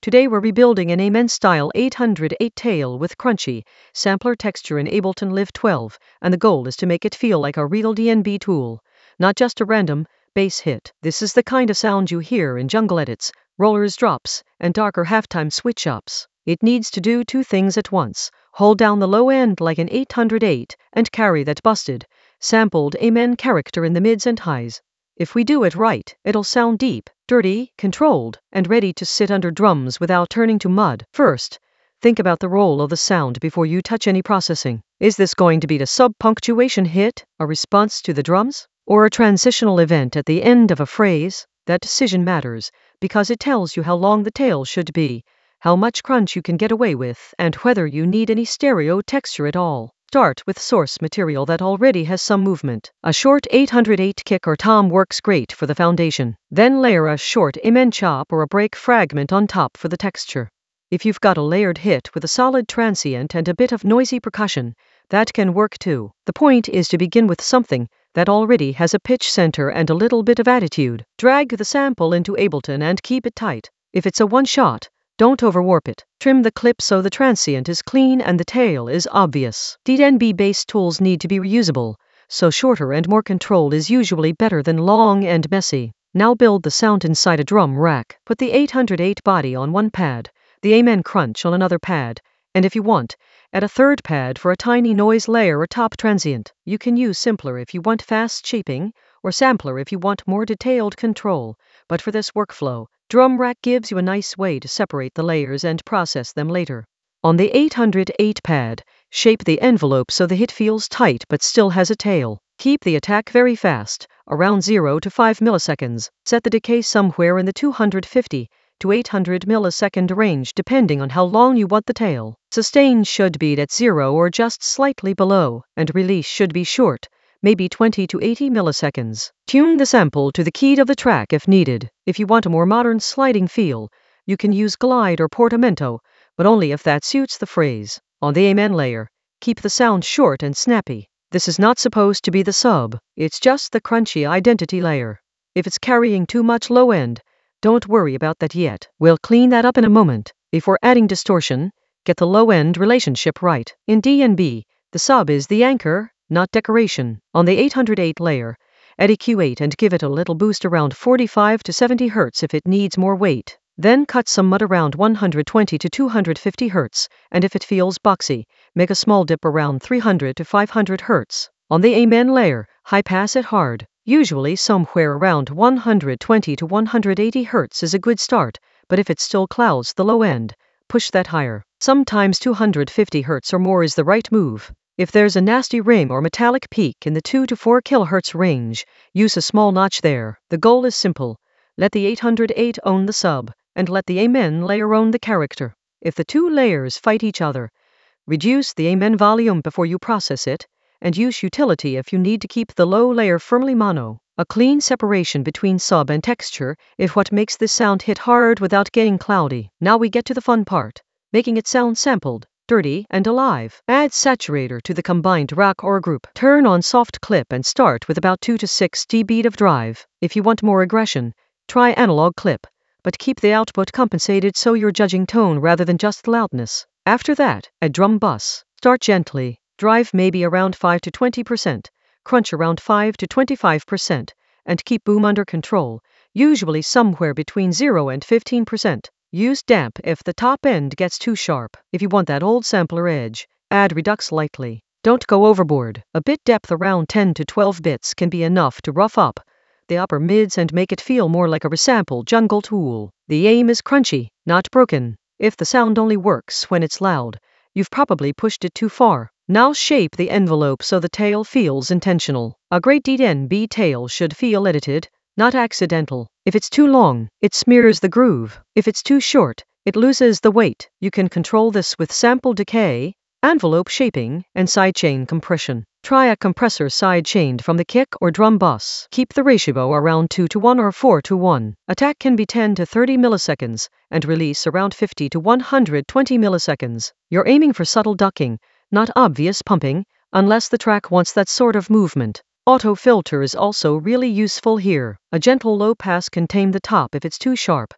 Today we're rebuilding an Amen style 808 tail with crunchy sampler texture in Ableton Live 12, and the goal is to make it feel like a real DnB tool, not just a random bass hit. This is the kind of sound you hear in jungle edits, rollers drops, and darker halftime switch ups. It needs to do two things at once: hold down the low end like an 808 and carry that busted, sampled Amen character in the mids and highs. If we do it right, it'll sound deep, dirty, controlled, and ready to sit under drums without turning to mud. First, think about the role of the sound before you touch any processing. Is this going to be a sub-punctuation hit, a response to the drums, or a transitional event at the end of a phrase? That decision matters, because it tells you how long the tail should be, how much crunch you can get away with, and whether you need any stereo texture at all. Start with source material that already has some movement. A short 808 kick or tom works great for the foundation. Then layer a short Amen chop or a break fragment on top for the texture. If you've got a layered hit with a solid transient and a bit of noisy percussion, that can work too. The point is to begin with something that already has a pitch center and a little bit of attitude. Drag the sample into Ableton and keep it tight. If it's a one-shot, don't overwarp it. Trim the clip so the transient is clean and the tail is obvious. DnB-based tools need to be reusable, so shorter and more controlled is usually better than long and messy. Now build the sound inside a drum rack. Put the 808 body on one pad, the Amen crunch on another pad, and if you want, add a third pad for a tiny noise layer atop transient. You can use Simpler if you want fast shaping, or Sampler if you want more detailed control, but for this workflow, Drum Rack gives you a nice way to separate the layers and process them later. On the 808 pad, shape the envelope so the hit feels tight but still has a tail. Keep the attack very fast, around 0 to 5 milliseconds. Set the decay somewhere in the 250 to 800 millisecond range depending on how long you want the tail. Sustain should be at 0 or just slightly below, and release should be short, maybe 20 to 80 milliseconds. Tune the sample to the key of the track if needed. If you want a more modern sliding feel, you can use glide or portamento, but only if that suits the phrase. On the Amen layer, keep the sound short and snappy. This is not supposed to be the sub, it's just the crunchy identity layer. If it's carrying too much low end, don't worry about that yet. We'll clean that up in a moment. Before adding distortion, get the low end relationship right. In DnB, the sub is the anchor, not decoration. On the 808 layer, add EQ8 and give it a little boost around 45 to 70 Hz if it needs more weight. Then cut some mud around 120 to 250 Hz, and if it feels boxy, make a small dip around 300 to 500 Hz. On the Amen layer, high pass it hard. Usually somewhere around 120 to 180 Hz is a good start, but if it still clouds the low end, push that higher. Sometimes 250 Hz or more is the right move. If there's a nasty ring or metallic peak in the 2 to 4 kHz range, use a small notch there. The goal is simple. Let the 808 own the sub, and let the Amen layer own the character. If the two layers fight each other, reduce the Amen volume before you process it, and use utility if you need to keep the low layer firmly mono. A clean separation between sub and texture is what makes this sound hit hard without getting cloudy. Now we get to the fun part, making it sound sampled, dirty, and alive. Add saturator to the combined rack or group. Turn on soft clip and start with about 2 to 6 dB of drive. If you want more aggression, try analog clip, but keep the output compensated so you're judging tone rather than just loudness. After that, add drum bus. Start gently. Drive maybe around 5 to 20%, crunch around 5 to 25%, and keep boom under control, usually somewhere between 0 and 15%. Use damp if the top end gets too sharp. If you want that old sampler edge, add redux lightly. Don't go overboard. A bit depth around 10 to 12 bits can be enough to rough up the upper mids and make it feel more like a resampled jungle tool. The aim is crunchy, not broken. If the sound only works when it's loud, you've probably pushed it too far. Now shape the envelope so the tail feels intentional. A great DnB tail should feel edited, not accidental. If it's too long, it smears the groove. If it's too short, it loses the weight. You can control this with sample decay, envelope shaping, and sidechain compression. Try a compressor sidechained from the kick or drum bus. Keep the ratio around 2 to 1 or 4 to 1. Attack can be 10 to 30 milliseconds, and release around 50 to 120 milliseconds. You're aiming for subtle ducking, not obvious pumping, unless the track wants that sort of movement. Auto filter is also really useful here. A gentle low pass can tame the top if it's too sharp,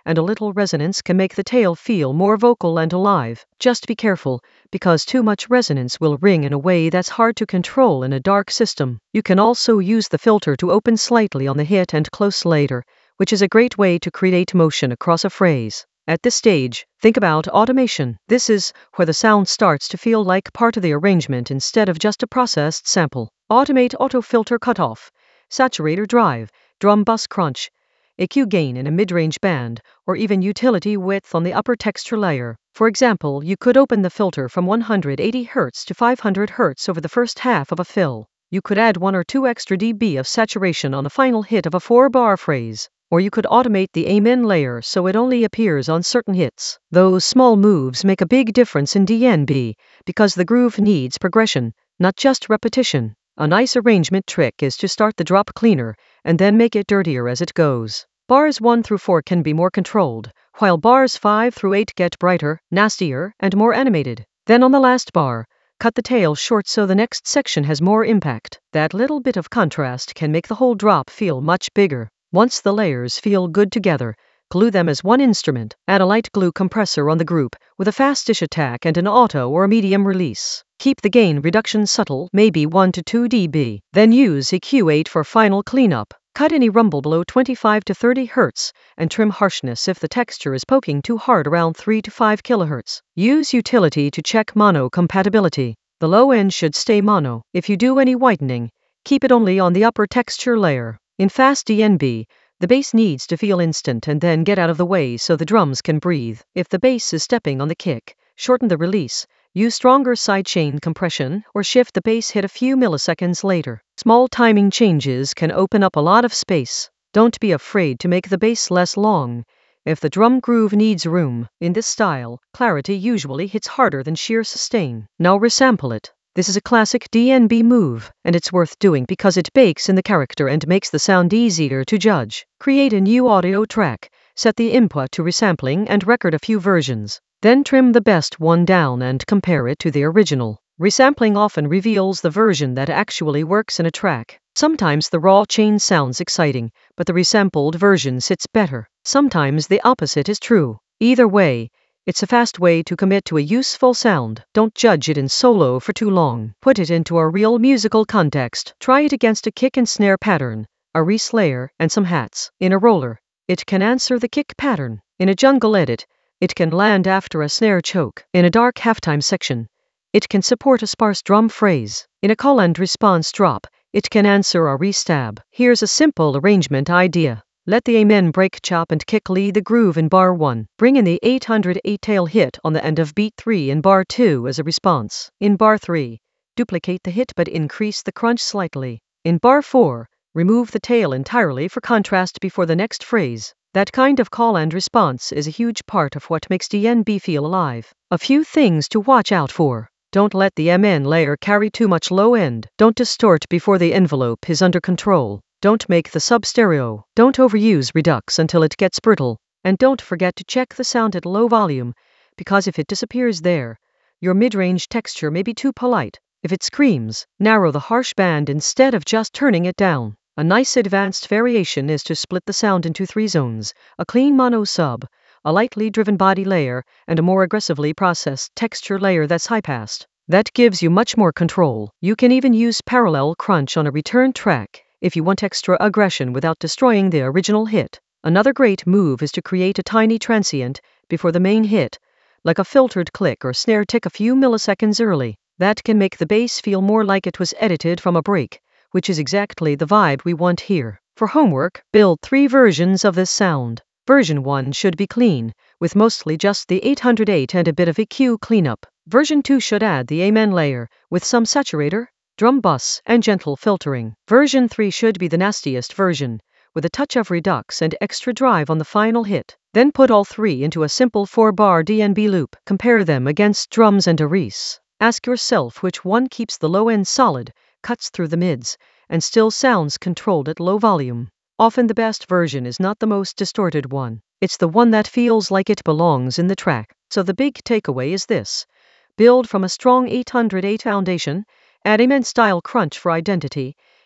and a little resonance can make the tail feel more vocal and alive. Just be careful, because too much resonance will ring in a way that's hard to control in a dark system. You can also use the filter to open slightly on the hit and close later, which is a great way to create motion across a phrase. At this stage, think about automation. This is where the sound starts to feel like part of the arrangement instead of just a processed sample. Automate auto filter cutoff, saturator drive, drum bus crunch, EQ gain in a mid-range band, or even utility width on the upper texture layer. For example, you could open the filter from 180 Hz to 500 Hz over the first half of a fill. You could add 1 or 2 extra dB of saturation on the final hit of a 4-bar phrase. Or you could automate the Amen layer so it only appears on certain hits. Those small moves make a big difference in DNB, because the groove needs progression, not just repetition. A nice arrangement trick is to start the drop cleaner, and then make it dirtier as it goes. Bars 1 through 4 can be more controlled, while bars 5 through 8 get brighter, nastier, and more animated. Then on the last bar, cut the tail short so the next section has more impact. That little bit of contrast can make the whole drop feel much bigger. Once the layers feel good together, glue them as one instrument. Add a light glue compressor on the group with a fast-ish attack and an auto or medium release. Keep the gain reduction subtle, maybe 1 to 2 dB. Then use EQ8 for final cleanup. Cut any rumble below 25 to 30 Hz and trim harshness if the texture is poking too hard around 3 to 5 kHz. Use utility to check mono compatibility. The low end should stay mono. If you do any whitening, keep it only on the upper texture layer. In fast DNB, the bass needs to feel instant and then get out of the way so the drums can breathe. If the bass is stepping on the kick, shorten the release, use stronger sidechain compression, or shift the bass hit a few milliseconds later. Small timing changes can open up a lot of space. Don't be afraid to make the bass less long. If the drum groove needs room, in this style, clarity usually hits harder than sheer sustain. Now resample it. This is a classic DNB move, and it's worth doing because it bakes in the character and makes the sound easier to judge. Create a new audio track, set the input to resampling and record a few versions. Then trim the best one down and compare it to the original. Resampling often reveals the version that actually works in a track. Sometimes the raw chain sounds exciting, but the resampled version sits better. Sometimes the opposite is true. Either way, it's a fast way to commit to a useful sound. Don't judge it in solo for too long. Put it into a real musical context. Try it against a kick and snare pattern, a re-slayer, and some hats. In a roller, it can answer the kick pattern. In a jungle edit, it can land after a snare choke. In a dark halftime section, it can support a sparse drum phrase. In a call and response drop, it can answer a re-stab. Here's a simple arrangement idea. Let the Amen break chop and kick lead the groove in bar 1. Bring in the 808 tail hit on the end of beat 3 in bar 2 as a response. In bar 3, duplicate the hit but increase the crunch slightly. In bar 4, remove the tail entirely for contrast before the next phrase. That kind of call and response is a huge part of what makes DNB feel alive. A few things to watch out for. Don't let the Amen layer carry too much low end. Don't distort before the envelope is under control. Don't make the sub-stereo. Don't overuse redux until it gets brittle. And don't forget to check the sound at low volume, because if it disappears there, your mid-range texture may be too polite. If it screams, narrow the harsh band instead of just turning it down. A nice advanced variation is to split the sound into 3 zones: a clean mono sub, a lightly driven body layer, and a more aggressively processed texture layer that's high-passed. That gives you much more control. You can even use parallel crunch on a return track if you want extra aggression without destroying the original hit. Another great move is to create a tiny transient before the main hit, like a filtered click or snare tick a few milliseconds early. That can make the bass feel more like it was edited from a break, which is exactly the vibe we want here. For homework, build 3 versions of this sound. Version 1 should be clean, with mostly just the 808 and a bit of EQ cleanup. Version 2 should add the Amen layer, with some saturator, drum bus, and gentle filtering. Version 3 should be the nastiest version, with a touch of redux and extra drive on the final hit. Then put all 3 into a simple 4-bar DNB loop. Compare them against drums and a res. Ask yourself which one keeps the low end solid, cuts through the mids, and still sounds controlled at low volume. Often the best version is not the most distorted one. It's the one that feels like it belongs in the track. So the big takeaway is this: build from a strong 808 foundation, add Amen-style crunch for identity,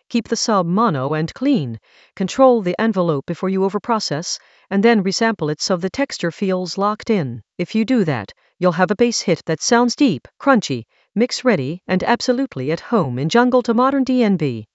Keep the sub mono and clean. Control the envelope before you overprocess, and then resample it so the texture feels locked in. If you do that, you'll have a bass hit that sounds deep, crunchy, mix ready, and absolutely at home in jungle to modern DnB.